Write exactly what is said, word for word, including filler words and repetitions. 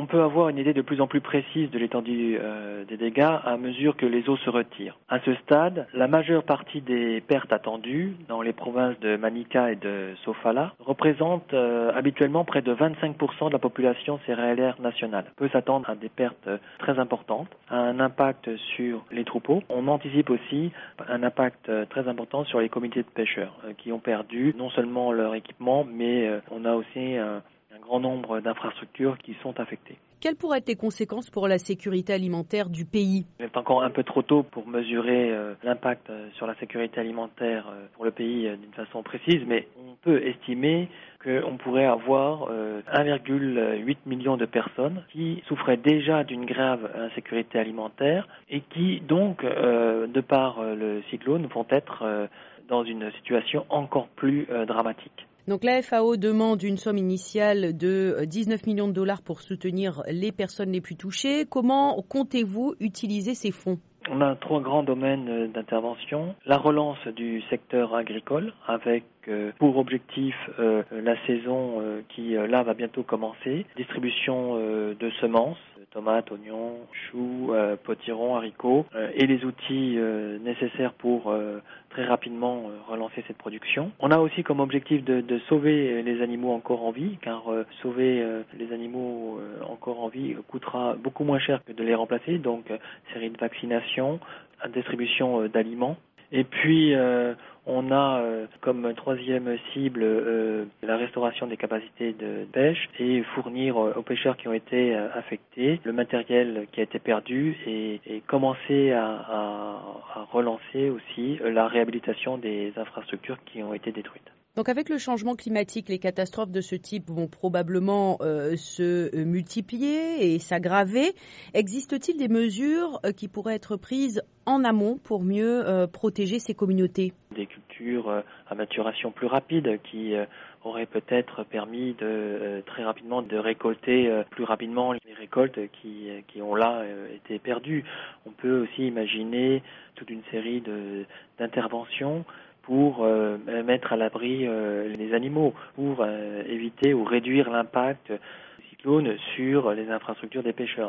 peut avoir une idée de plus en plus précise de l'étendue euh, des dégâts à mesure que les eaux se retirent. À ce stade, la majeure partie des pertes attendues dans les provinces de Manica et de Sofala représente euh, habituellement près de vingt-cinq pour cent de la population céréalière nationale. On peut s'attendre à des pertes très importantes, à un impact sur les troupeaux. On anticipe aussi un impact très important sur les communautés de pêcheurs euh, qui ont perdu non seulement leur équipement, mais euh, on a aussi un, un grand nombre d'infrastructures qui sont affectées. Quelles pourraient être les conséquences pour la sécurité alimentaire du pays ? Il est encore un peu trop tôt pour mesurer euh, l'impact euh, sur la sécurité alimentaire euh, pour le pays euh, d'une façon précise, mais on peut estimer qu'on pourrait avoir euh, un virgule huit million de personnes qui souffraient déjà d'une grave insécurité alimentaire et qui donc, euh, de par euh, le cyclone, vont être euh, dans une situation encore plus euh, dramatique. Donc la F A O demande une somme initiale de dix-neuf millions de dollars pour soutenir les personnes les plus touchées. Comment comptez-vous utiliser ces fonds ? On a trois grands domaines d'intervention. La relance du secteur agricole avec euh, pour objectif euh, la saison euh, qui euh, là va bientôt commencer. Distribution euh, de semences, tomates, oignons, choux, euh, potirons, haricots euh, et les outils euh, nécessaires pour euh, très rapidement euh, relancer cette production. On a aussi comme objectif de, de sauver les animaux encore en vie car euh, sauver euh, les animaux euh, encore en vie coûtera beaucoup moins cher que de les remplacer. Donc euh, série de vaccinations, distribution euh, d'aliments. Et puis, euh, on a euh, comme troisième cible euh, la restauration des capacités de pêche et fournir euh, aux pêcheurs qui ont été euh, affectés le matériel qui a été perdu et, et commencer à, à, à relancer aussi la réhabilitation des infrastructures qui ont été détruites. Donc avec le changement climatique, les catastrophes de ce type vont probablement euh, se multiplier et s'aggraver. Existe-t-il des mesures euh, qui pourraient être prises en amont pour mieux euh, protéger ces communautés ? Des cultures euh, à maturation plus rapide qui euh, auraient peut-être permis de euh, très rapidement de récolter euh, plus rapidement les récoltes qui, qui ont là euh, été perdues. On peut aussi imaginer toute une série de, d'interventions pour euh, mettre à l'abri euh, les animaux, pour euh, éviter ou réduire l'impact du cyclone sur les infrastructures des pêcheurs.